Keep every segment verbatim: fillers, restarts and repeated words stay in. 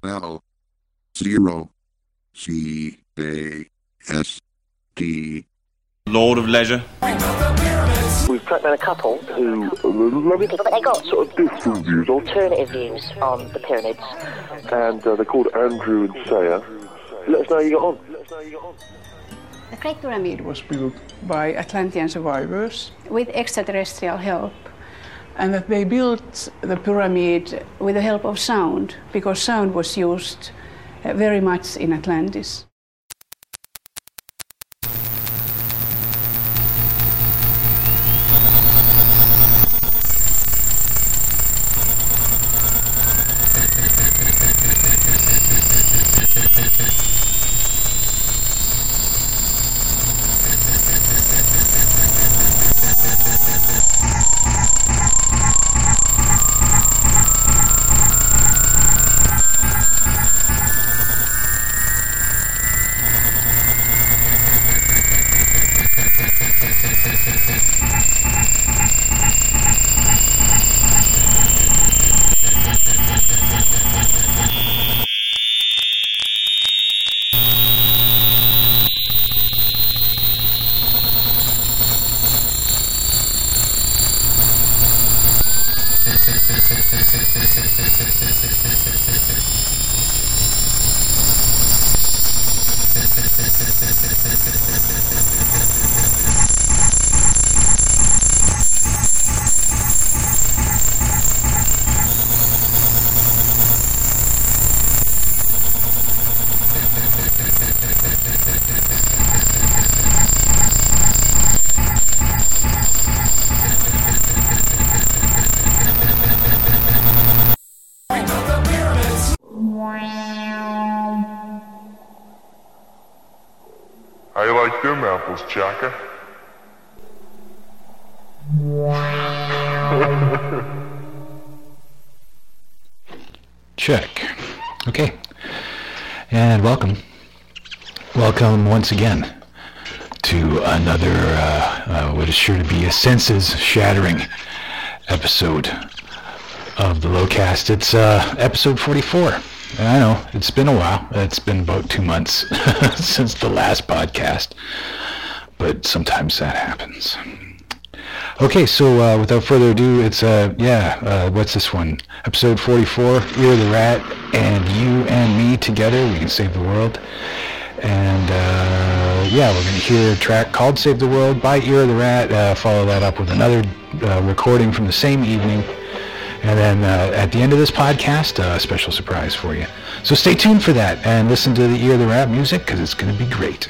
L zero C A S T. Lord of Leisure. We've tracked down a couple who, but they got sort of different views, alternative views on the pyramids, and uh, they're called Andrew and Saya. Let us know how you got on. The Great Pyramid was built by Atlantean survivors with extraterrestrial help, and that they built the pyramid with the help of sound, because sound was used uh, very much in Atlantis. How you like them apples, Chaka? Check. Okay. And welcome. Welcome once again to another, uh, uh, what is sure to be a senses-shattering episode of the Lowcast. It's uh, episode forty-four. I know, it's been a while. It's been about two months since the last podcast, but sometimes that happens. Okay, so uh, without further ado, it's, uh, yeah, uh, what's this one? Episode forty-four, Ear of the Rat, and you and me together, we can save the world. And, uh, yeah, we're going to hear a track called Save the World by Ear of the Rat, uh, follow that up with another uh, recording from the same evening. And then uh, at the end of this podcast, uh, a special surprise for you. So stay tuned for that and listen to the Ear of the Rat music, because it's going to be great.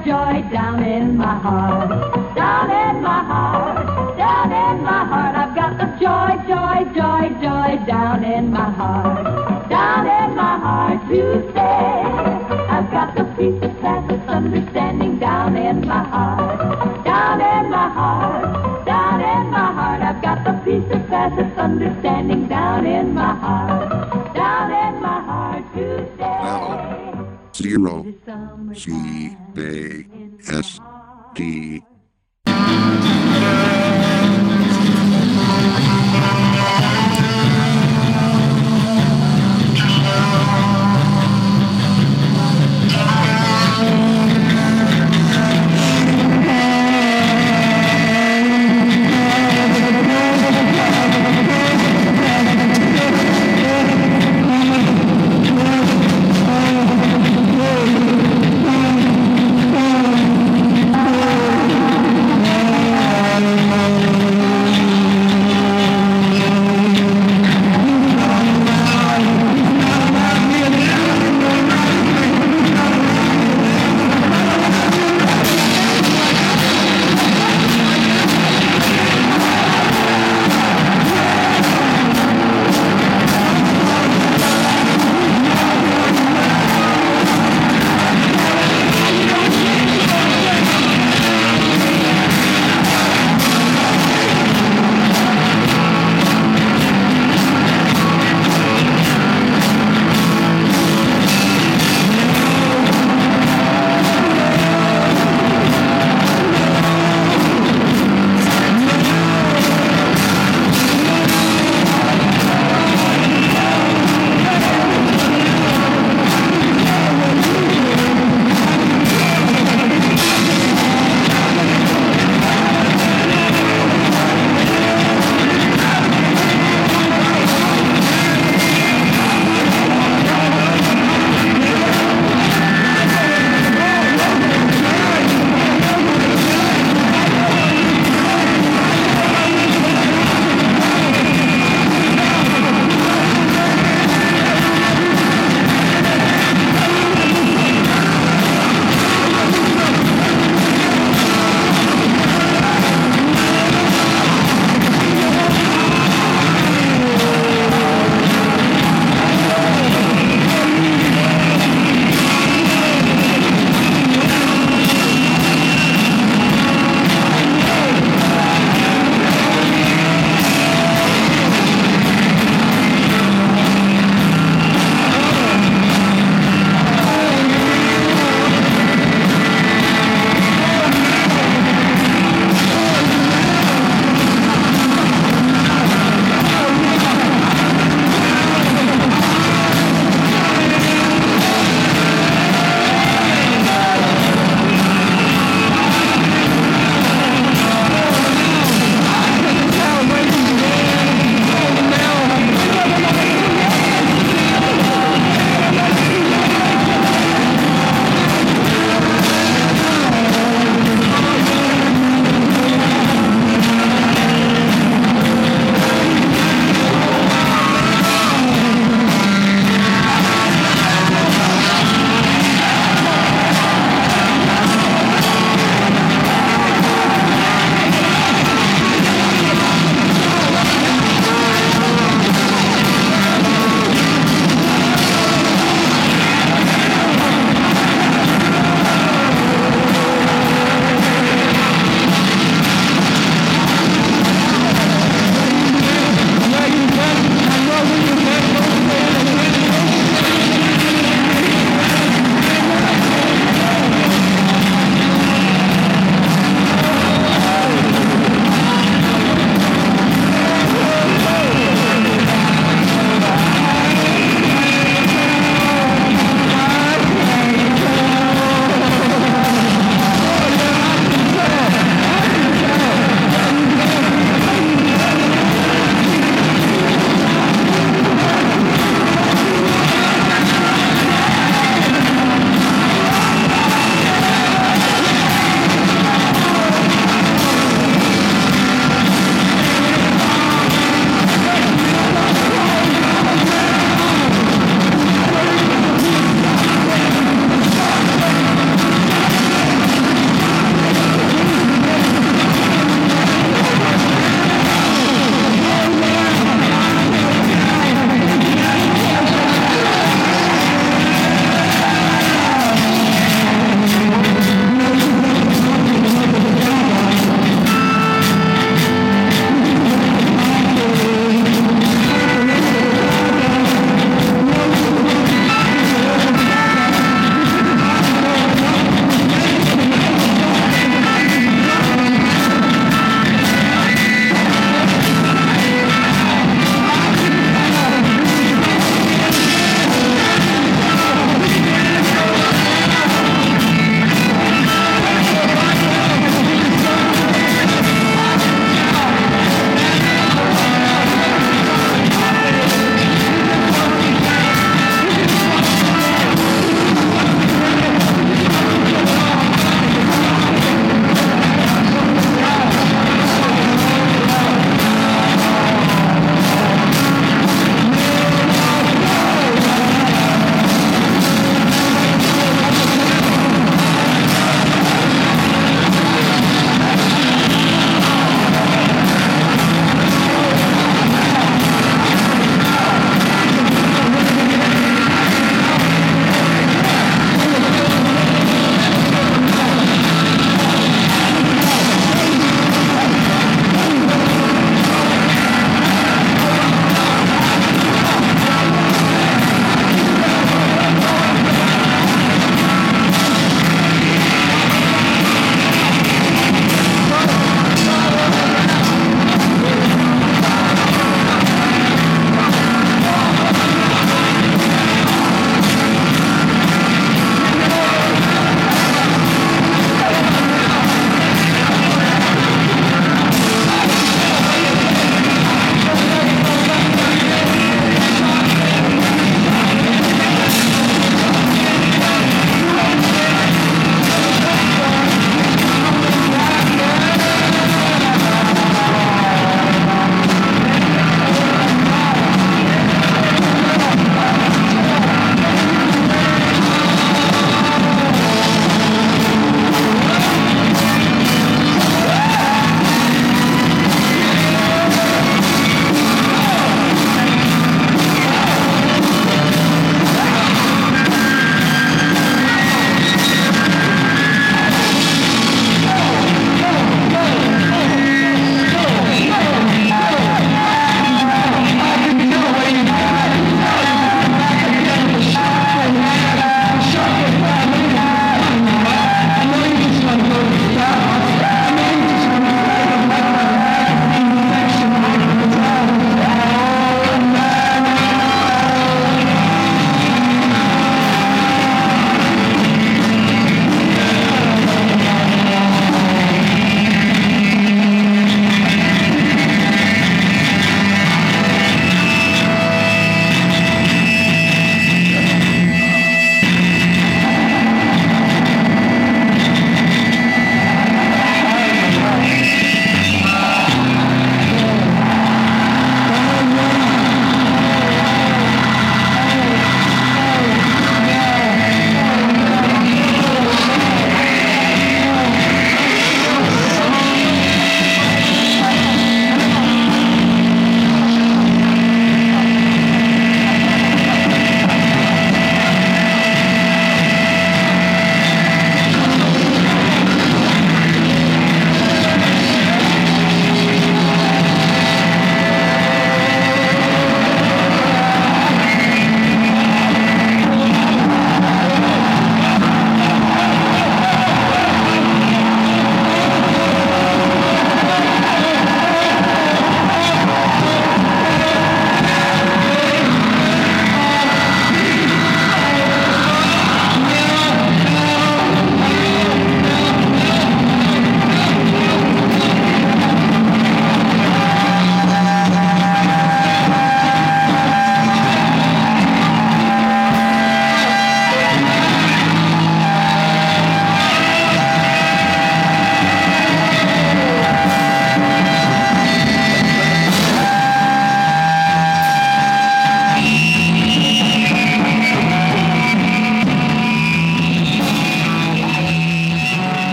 joy down in my heart. Down in my heart, down in my heart. I've got the joy, joy, joy, joy down in my heart. Down in my heart to say. I've got the peace of classic understanding down in my heart. Down in my heart, down in my heart. I've got the peace of classic understanding down in my heart. Down in my heart to say. Zero C A S T.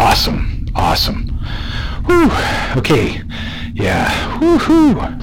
awesome, awesome. Whew. Okay, yeah, woohoo.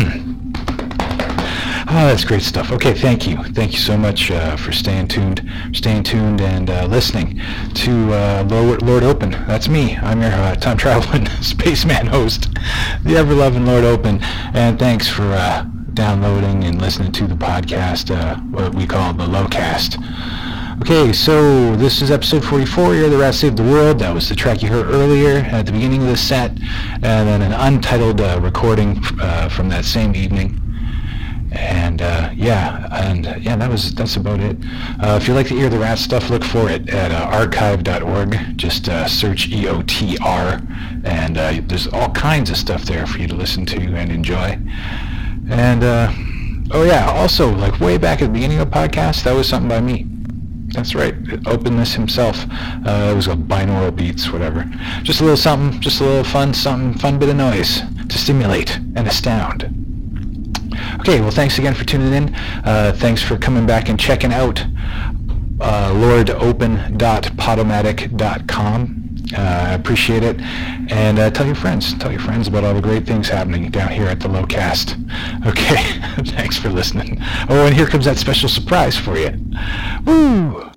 Oh, that's great stuff. Okay, thank you. Thank you so much uh, for staying tuned, staying tuned and uh, listening to uh, Lord, Lord Open. That's me. I'm your uh, time traveling spaceman host, the ever-loving Lord Open. And thanks for uh, downloading and listening to the podcast, uh, what we call the Lowcast. Okay, so this is episode forty-four, You're the Rat Saved the World. That was the track you heard earlier at the beginning of the set, and then an untitled uh, recording uh, from that same evening. And uh, yeah, and uh, yeah, that was that's about it. Uh, if you like the Ear the Rat stuff, look for it at uh, archive dot org. Just uh, search E O T R, and uh, there's all kinds of stuff there for you to listen to and enjoy. And uh, oh yeah, also like way back at the beginning of the podcast, that was something by me. That's right, Openness himself. Uh, it was a binaural beats, whatever. Just a little something, just a little fun, something, fun bit of noise to stimulate and astound. Okay, well, thanks again for tuning in. Uh, thanks for coming back and checking out uh, lord open dot podomatic dot com. Uh, I appreciate it. And uh, tell your friends. Tell your friends about all the great things happening down here at the Lowcast. Okay, thanks for listening. Oh, and here comes that special surprise for you. Woo!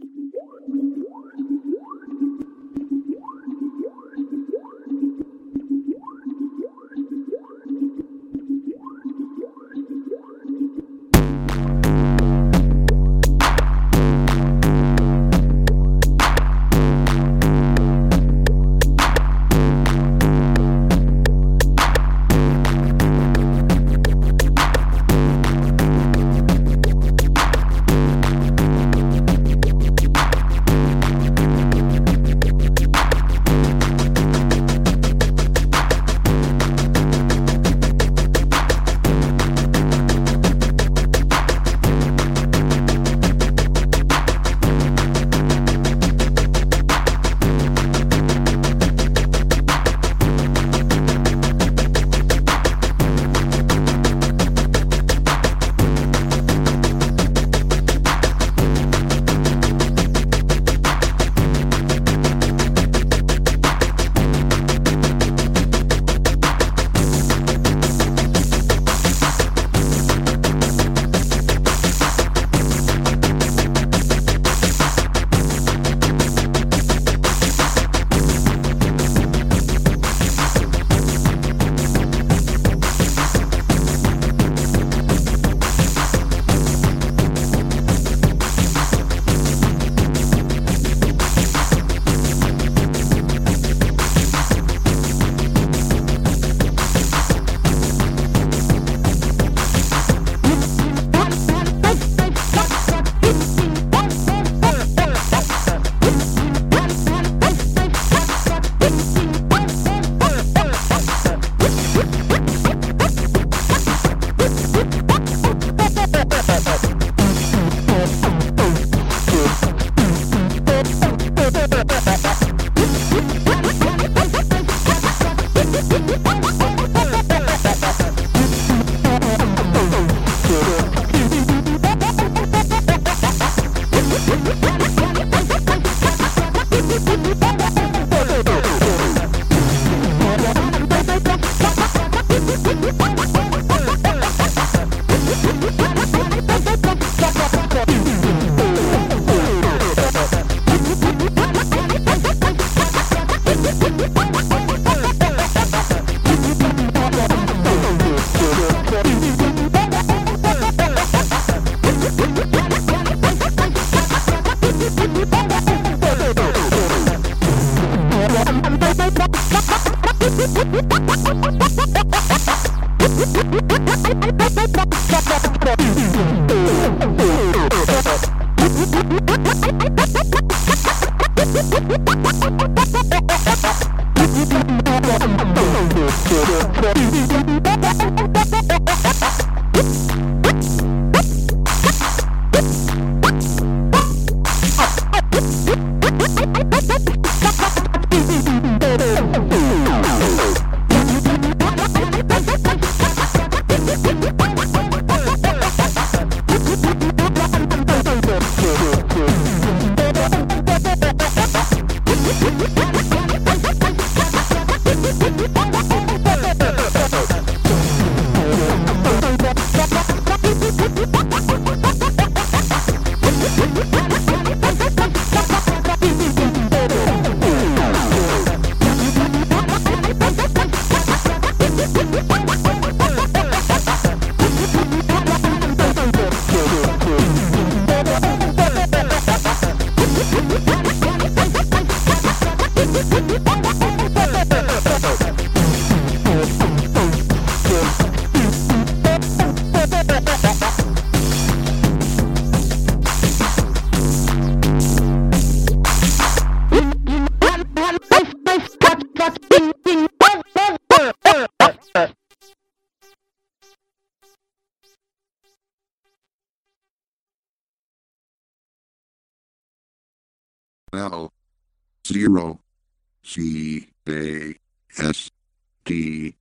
L zero C A S D